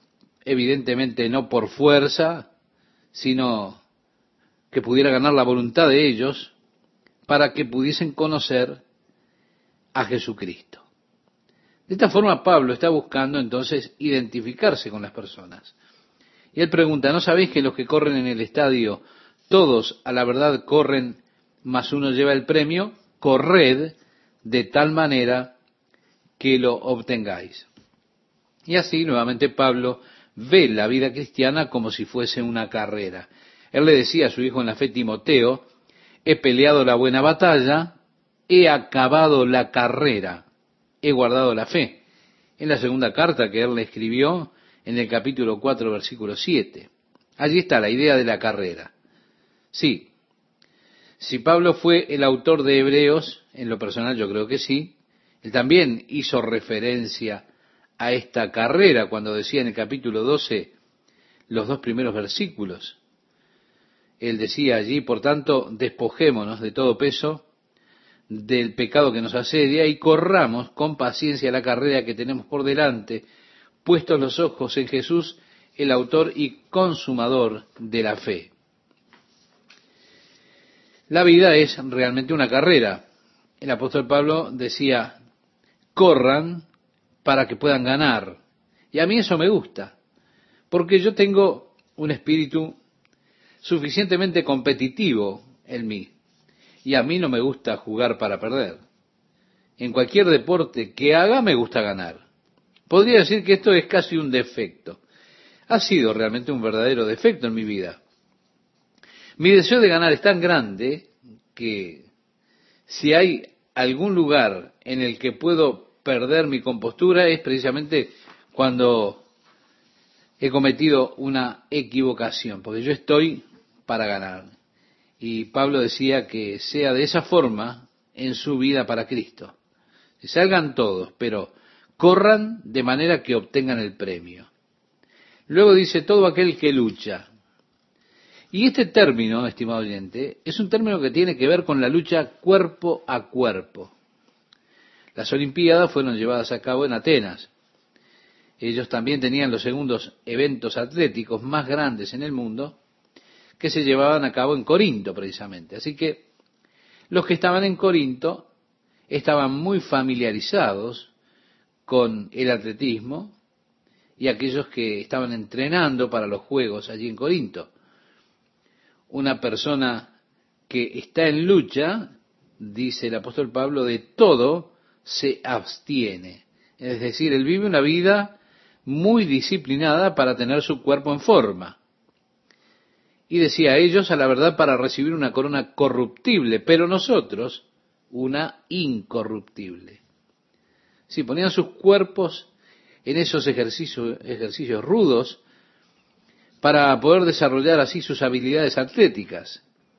evidentemente no por fuerza, sino que pudiera ganar la voluntad de ellos para que pudiesen conocer a Jesucristo. De esta forma Pablo está buscando entonces identificarse con las personas. Y él pregunta, ¿no sabéis que los que corren en el estadio, todos a la verdad corren, mas uno lleva el premio? Corred de tal manera que lo obtengáis. Y así nuevamente Pablo ve la vida cristiana como si fuese una carrera. Él le decía a su hijo en la fe Timoteo, he peleado la buena batalla, he acabado la carrera, he guardado la fe. En la segunda carta que él le escribió, en el capítulo cuatro, versículo siete. Allí está la idea de la carrera. Sí, si Pablo fue el autor de Hebreos, en lo personal yo creo que sí, él también hizo referencia a esta carrera cuando decía en el capítulo doce los dos primeros versículos. Él decía allí, por tanto, despojémonos de todo peso, del pecado que nos asedia y corramos con paciencia la carrera que tenemos por delante, puestos los ojos en Jesús, el autor y consumador de la fe. La vida es realmente una carrera. El apóstol Pablo decía, corran para que puedan ganar. Y a mí eso me gusta, porque yo tengo un espíritu suficientemente competitivo en mí. Y a mí no me gusta jugar para perder. En cualquier deporte que haga me gusta ganar. Podría decir que esto es casi un defecto. Ha sido realmente un verdadero defecto en mi vida. Mi deseo de ganar es tan grande que si hay algún lugar en el que puedo perder mi compostura es precisamente cuando he cometido una equivocación, porque yo estoy para ganar. Y Pablo decía que sea de esa forma en su vida para Cristo. Que salgan todos, pero corran de manera que obtengan el premio. Luego dice, todo aquel que lucha. Y este término, estimado oyente, es un término que tiene que ver con la lucha cuerpo a cuerpo. Las Olimpiadas fueron llevadas a cabo en Atenas. Ellos también tenían los segundos eventos atléticos más grandes en el mundo, que se llevaban a cabo en Corinto precisamente. Así que los que estaban en Corinto estaban muy familiarizados con el atletismo y aquellos que estaban entrenando para los Juegos allí en Corinto. Una persona que está en lucha, dice el apóstol Pablo, de todo se abstiene. Es decir, él vive una vida muy disciplinada para tener su cuerpo en forma. Y decía a ellos, a la verdad, para recibir una corona corruptible, pero nosotros una incorruptible. Si ponían sus cuerpos en esos ejercicios, ejercicios rudos para poder desarrollar así sus habilidades atléticas.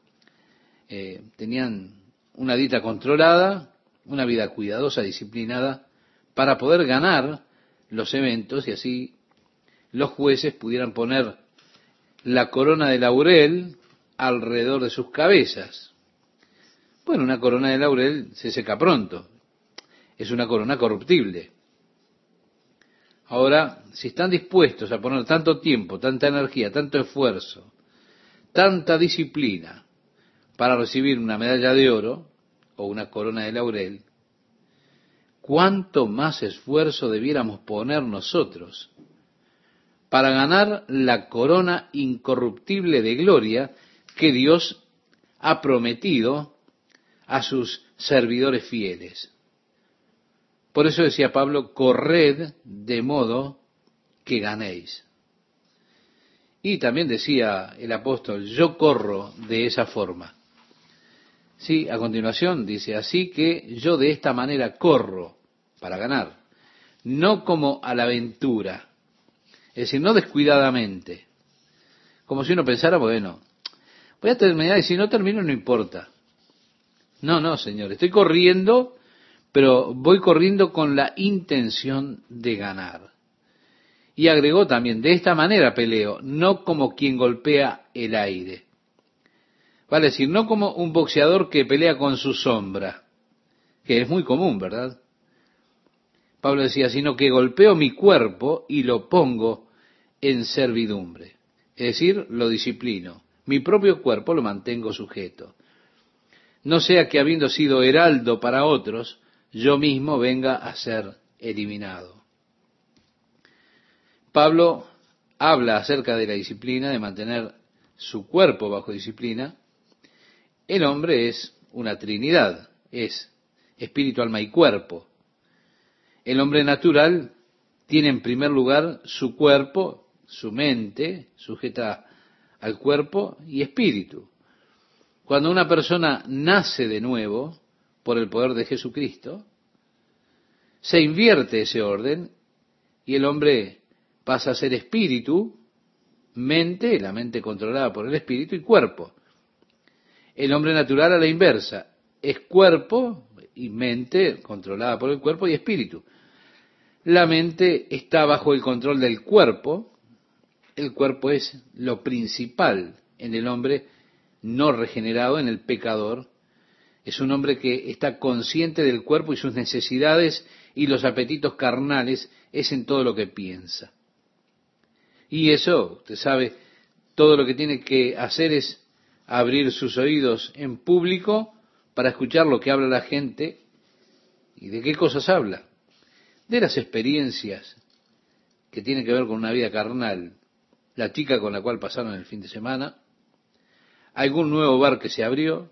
Eh, tenían una dieta controlada, una vida cuidadosa, disciplinada, para poder ganar los eventos y así los jueces pudieran poner la corona de laurel alrededor de sus cabezas. Bueno, una corona de laurel se seca pronto. Es una corona corruptible. Ahora, si están dispuestos a poner tanto tiempo, tanta energía, tanto esfuerzo, tanta disciplina para recibir una medalla de oro o una corona de laurel, ¿cuánto más esfuerzo debiéramos poner nosotros para ganar la corona incorruptible de gloria que Dios ha prometido a sus servidores fieles? Por eso decía Pablo, corred de modo que ganéis. Y también decía el apóstol, yo corro de esa forma. Sí, a continuación dice, así que yo de esta manera corro para ganar, no como a la aventura, es decir, no descuidadamente, como si uno pensara, bueno, voy a terminar y si no termino no importa. No, no, señor, estoy corriendo, pero voy corriendo con la intención de ganar. Y agregó también, de esta manera peleo, no como quien golpea el aire. Vale decir, no como un boxeador que pelea con su sombra, que es muy común, ¿verdad? Pablo decía, sino que golpeo mi cuerpo y lo pongo en servidumbre. Es decir, lo disciplino. Mi propio cuerpo lo mantengo sujeto. No sea que habiendo sido heraldo para otros, yo mismo venga a ser eliminado. Pablo habla acerca de la disciplina, de mantener su cuerpo bajo disciplina. El hombre es una trinidad, es espíritu, alma y cuerpo. El hombre natural tiene en primer lugar su cuerpo, su mente, sujeta al cuerpo y espíritu. Cuando una persona nace de nuevo por el poder de Jesucristo, se invierte ese orden y el hombre pasa a ser espíritu, mente, la mente controlada por el espíritu, y cuerpo. El hombre natural a la inversa es cuerpo y mente controlada por el cuerpo y espíritu. La mente está bajo el control del cuerpo. El cuerpo es lo principal en el hombre no regenerado, en el pecador. Es un hombre que está consciente del cuerpo y sus necesidades y los apetitos carnales, es en todo lo que piensa. Y eso, usted sabe, todo lo que tiene que hacer es abrir sus oídos en público para escuchar lo que habla la gente. ¿Y de qué cosas habla? De las experiencias que tienen que ver con una vida carnal, la chica con la cual pasaron el fin de semana, algún nuevo bar que se abrió,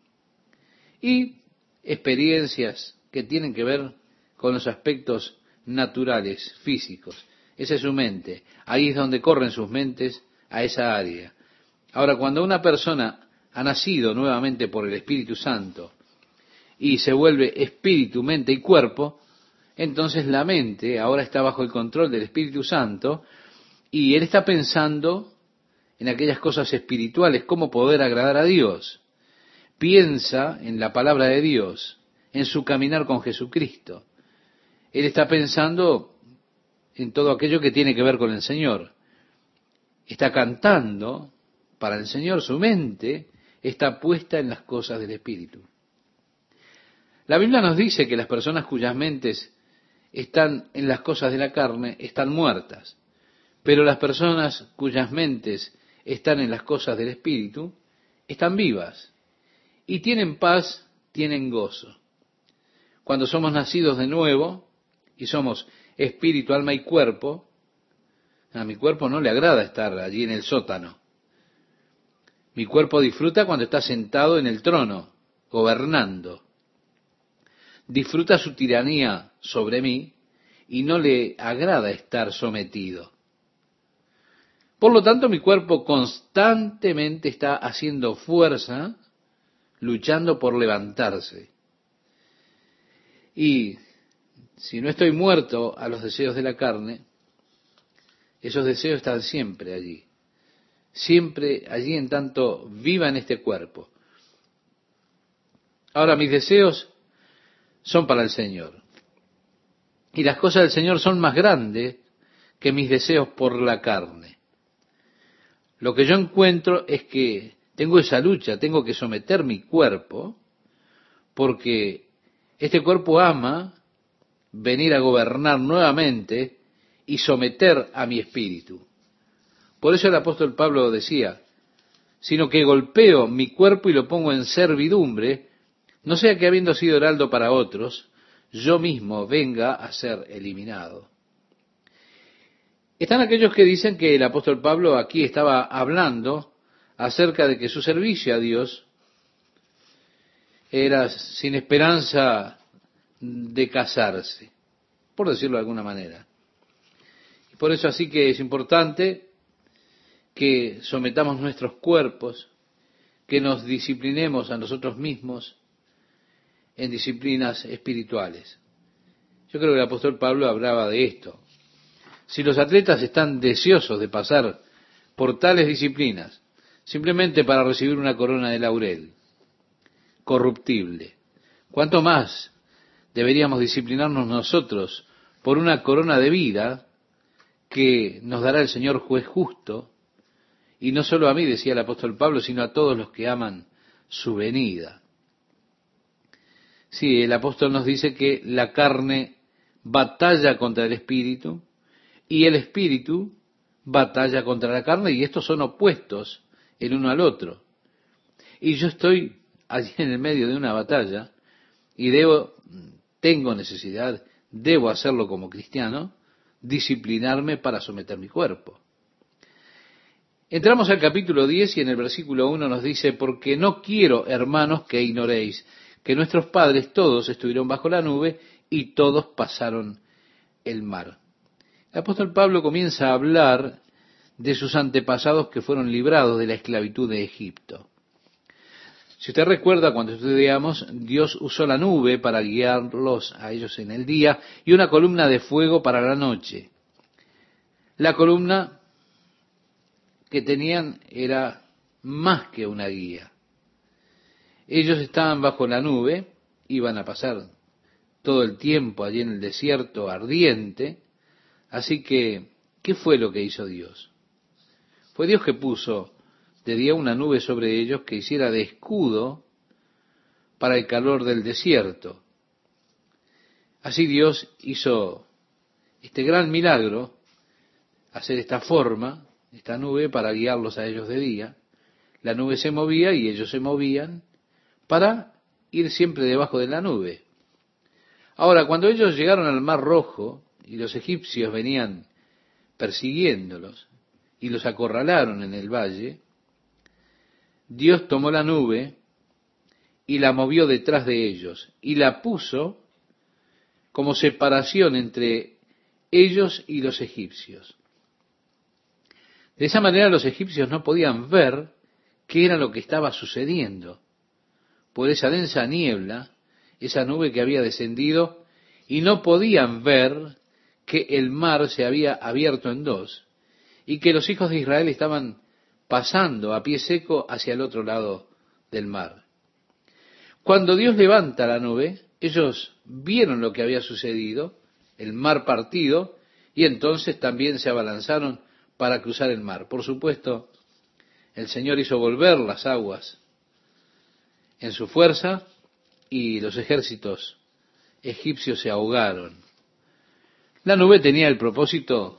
y experiencias que tienen que ver con los aspectos naturales, físicos. Esa es su mente. Ahí es donde corren sus mentes a esa área. Ahora, cuando una persona ha nacido nuevamente por el Espíritu Santo y se vuelve espíritu, mente y cuerpo, entonces la mente ahora está bajo el control del Espíritu Santo y él está pensando en aquellas cosas espirituales, cómo poder agradar a Dios. Piensa en la palabra de Dios, en su caminar con Jesucristo. Él está pensando en todo aquello que tiene que ver con el Señor. Está cantando para el Señor, su mente está puesta en las cosas del Espíritu. La Biblia nos dice que las personas cuyas mentes están en las cosas de la carne están muertas, pero las personas cuyas mentes están en las cosas del Espíritu están vivas y tienen paz, tienen gozo. Cuando somos nacidos de nuevo y somos espíritu, alma y cuerpo, a mi cuerpo no le agrada estar allí en el sótano. Mi cuerpo disfruta cuando está sentado en el trono, gobernando. Disfruta su tiranía sobre mí y no le agrada estar sometido. Por lo tanto, mi cuerpo constantemente está haciendo fuerza, luchando por levantarse. Y si no estoy muerto a los deseos de la carne, esos deseos están siempre allí. Siempre allí en tanto viva en este cuerpo. Ahora, mis deseos son para el Señor. Y las cosas del Señor son más grandes que mis deseos por la carne. Lo que yo encuentro es que tengo esa lucha, tengo que someter mi cuerpo, porque este cuerpo ama venir a gobernar nuevamente y someter a mi espíritu. Por eso el apóstol Pablo decía, sino que golpeo mi cuerpo y lo pongo en servidumbre, no sea que habiendo sido heraldo para otros, yo mismo venga a ser eliminado. Están aquellos que dicen que el apóstol Pablo aquí estaba hablando acerca de que su servicio a Dios era sin esperanza de casarse, por decirlo de alguna manera. Y por eso así que es importante que sometamos nuestros cuerpos, que nos disciplinemos a nosotros mismos en disciplinas espirituales. Yo creo que el apóstol Pablo hablaba de esto. Si los atletas están deseosos de pasar por tales disciplinas, simplemente para recibir una corona de laurel, corruptible, ¿cuánto más deberíamos disciplinarnos nosotros por una corona de vida que nos dará el Señor juez justo? Y no solo a mí, decía el apóstol Pablo, sino a todos los que aman su venida. Sí, el apóstol nos dice que la carne batalla contra el espíritu y el espíritu batalla contra la carne y estos son opuestos el uno al otro. Y yo estoy allí en el medio de una batalla y debo, tengo necesidad, debo hacerlo como cristiano, disciplinarme para someter mi cuerpo. Entramos al capítulo diez y en el versículo uno nos dice, porque no quiero, hermanos, que ignoréis que nuestros padres todos estuvieron bajo la nube y todos pasaron el mar. El apóstol Pablo comienza a hablar de sus antepasados que fueron librados de la esclavitud de Egipto. Si usted recuerda, cuando estudiamos, Dios usó la nube para guiarlos a ellos en el día y una columna de fuego para la noche. La columna que tenían era más que una guía. Ellos estaban bajo la nube, iban a pasar todo el tiempo allí en el desierto ardiente, así que, ¿qué fue lo que hizo Dios? Fue Dios que puso de día una nube sobre ellos que hiciera de escudo para el calor del desierto. Así Dios hizo este gran milagro, hacer esta forma, esta nube para guiarlos a ellos de día. La nube se movía y ellos se movían para ir siempre debajo de la nube. Ahora, cuando ellos llegaron al Mar Rojo y los egipcios venían persiguiéndolos y los acorralaron en el valle, Dios tomó la nube y la movió detrás de ellos y la puso como separación entre ellos y los egipcios. De esa manera los egipcios no podían ver qué era lo que estaba sucediendo por esa densa niebla, esa nube que había descendido, y no podían ver que el mar se había abierto en dos y que los hijos de Israel estaban pasando a pie seco hacia el otro lado del mar. Cuando Dios levanta la nube, ellos vieron lo que había sucedido, el mar partido, y entonces también se abalanzaron para cruzar el mar. Por supuesto, el Señor hizo volver las aguas en su fuerza y los ejércitos egipcios se ahogaron. La nube tenía el propósito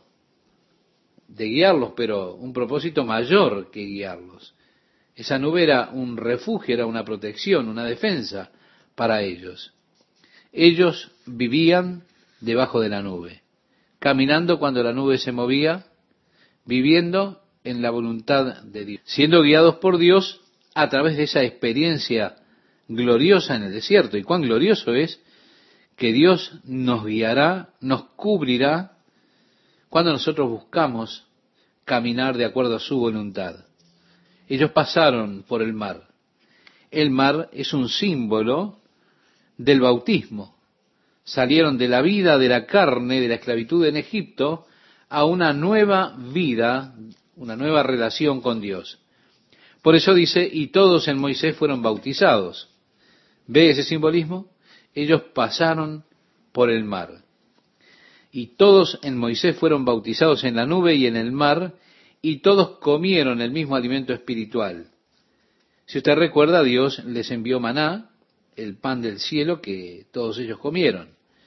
de guiarlos, pero un propósito mayor que guiarlos. Esa nube era un refugio, era una protección, una defensa para ellos. Ellos vivían debajo de la nube, caminando cuando la nube se movía, viviendo en la voluntad de Dios, siendo guiados por Dios a través de esa experiencia gloriosa en el desierto. Y cuán glorioso es que Dios nos guiará, nos cubrirá, cuando nosotros buscamos caminar de acuerdo a su voluntad. Ellos pasaron por el mar. El mar es un símbolo del bautismo. Salieron de la vida de la carne, de la esclavitud en Egipto, a una nueva vida, una nueva relación con Dios. Por eso dice, y todos en Moisés fueron bautizados. ¿Ve ese simbolismo? Ellos pasaron por el mar. Y todos en Moisés fueron bautizados en la nube y en el mar, y todos comieron el mismo alimento espiritual. Si usted recuerda, Dios les envió maná, el pan del cielo que todos ellos comieron.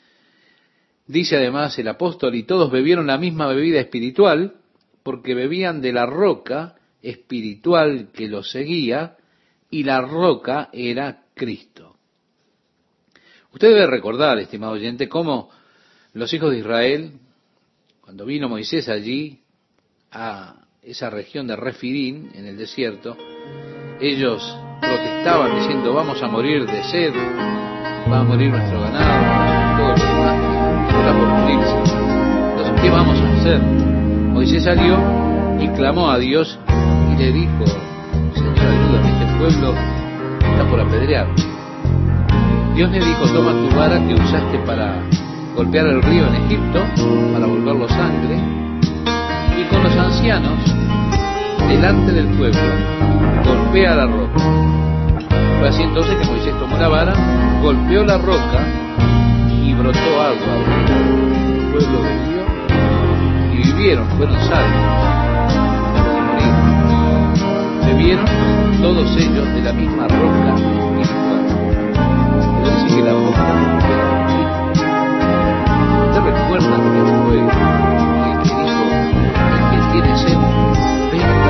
Dice además el apóstol, y todos bebieron la misma bebida espiritual, porque bebían de la roca espiritual que los seguía, y la roca era Cristo. Usted debe recordar, estimado oyente, cómo los hijos de Israel, cuando vino Moisés allí a esa región de Refidim, en el desierto, ellos protestaban diciendo, vamos a morir de sed, va a morir nuestro ganado, todo lo demás, está por morirse. Entonces, ¿qué vamos a hacer? Moisés salió y clamó a Dios y le dijo, Señor, ayúdame, este pueblo está por apedrear. Dios le dijo, toma tu vara que usaste para golpear el río en Egipto, para volverlo sangre, y con los ancianos, delante del pueblo, golpea la roca. Fue así entonces que Moisés tomó la vara, golpeó la roca y brotó agua. El pueblo bebió y vivieron, fueron salvos de morir. Bebieron todos ellos de la misma roca espiritual. Pero dice que la roca era Cristo. ¿Usted recuerda lo que fue el que dijo, el que tiene sed, venga,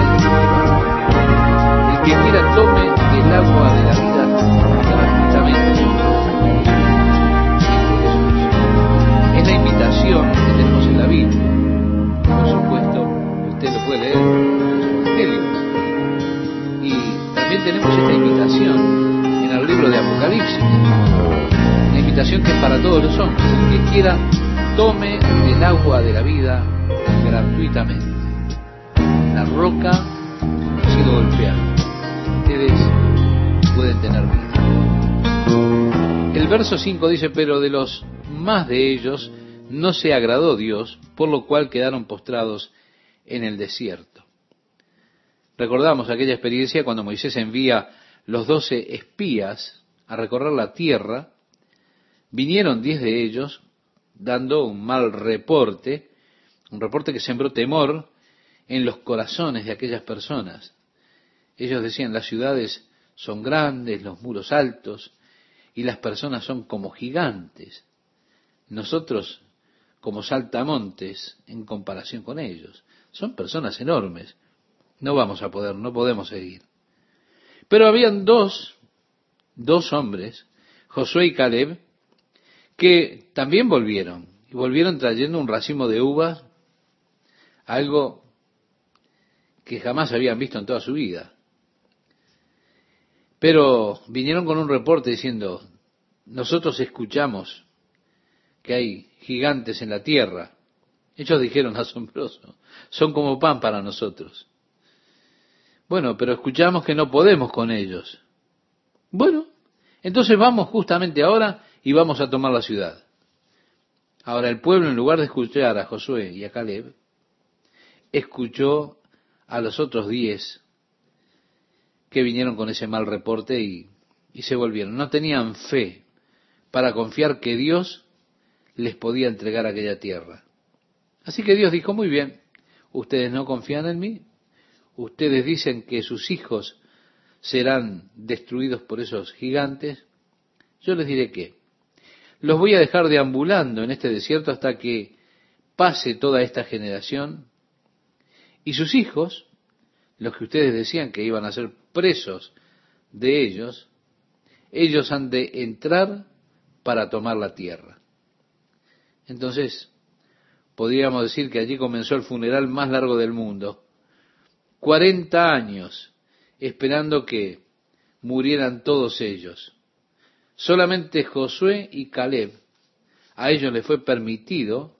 venga. El que quiera tome el agua de la vida gratuitamente. Es la invitación que tenemos en la Biblia. Por supuesto, usted lo puede leer en los evangelios. Y también tenemos esta invitación en el libro de Apocalipsis. Una invitación que es para todos los hombres. El que quiera tome el agua de la vida gratuitamente. La roca ha sido golpeada. Ustedes pueden tener vida. El verso cinco dice, pero de los más de ellos no se agradó Dios, por lo cual quedaron postrados en el desierto. Recordamos aquella experiencia cuando Moisés envía los doce espías a recorrer la tierra. Vinieron diez de ellos dando un mal reporte, un reporte que sembró temor en los corazones de aquellas personas. Ellos decían, las ciudades son grandes, los muros altos, y las personas son como gigantes. Nosotros como saltamontes en comparación con ellos. Son personas enormes. No vamos a poder, no podemos seguir. Pero habían dos, dos hombres, Josué y Caleb, que también volvieron. Y volvieron trayendo un racimo de uvas, algo que jamás habían visto en toda su vida. Pero vinieron con un reporte diciendo, nosotros escuchamos que hay gigantes en la tierra. Ellos dijeron, asombroso, son como pan para nosotros. Bueno, pero escuchamos que no podemos con ellos. Bueno, entonces vamos justamente ahora y vamos a tomar la ciudad. Ahora el pueblo, en lugar de escuchar a Josué y a Caleb, escuchó a los otros diez que vinieron con ese mal reporte y, y se volvieron. No tenían fe para confiar que Dios les podía entregar aquella tierra. Así que Dios dijo, muy bien, ustedes no confían en mí, ustedes dicen que sus hijos serán destruidos por esos gigantes, yo les diré que los voy a dejar deambulando en este desierto hasta que pase toda esta generación, y sus hijos, los que ustedes decían que iban a ser presos de ellos, ellos han de entrar para tomar la tierra. Entonces, podríamos decir que allí comenzó el funeral más largo del mundo. cuarenta años esperando que murieran todos ellos. Solamente Josué y Caleb, a ellos les fue permitido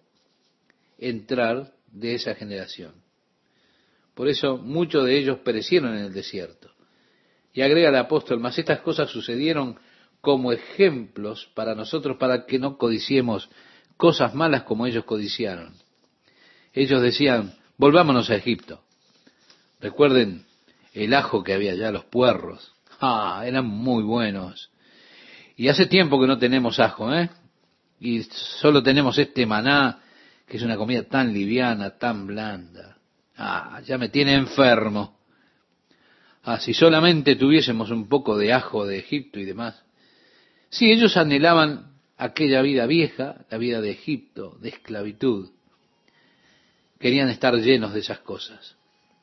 entrar de esa generación. Por eso muchos de ellos perecieron en el desierto. Y agrega el apóstol, mas estas cosas sucedieron como ejemplos para nosotros, para que no codiciemos cosas malas como ellos codiciaron. Ellos decían, volvámonos a Egipto. Recuerden el ajo que había allá, los puerros. Ah, eran muy buenos. Y hace tiempo que no tenemos ajo, ¿eh? Y solo tenemos este maná, que es una comida tan liviana, tan blanda. Ah, ya me tiene enfermo. Ah, si solamente tuviésemos un poco de ajo de Egipto y demás. Sí, ellos anhelaban aquella vida vieja, la vida de Egipto, de esclavitud. Querían estar llenos de esas cosas.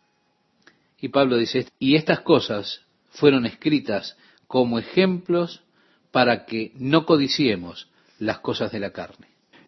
Y Pablo dice, y estas cosas fueron escritas como ejemplos para que no codiciemos las cosas de la carne.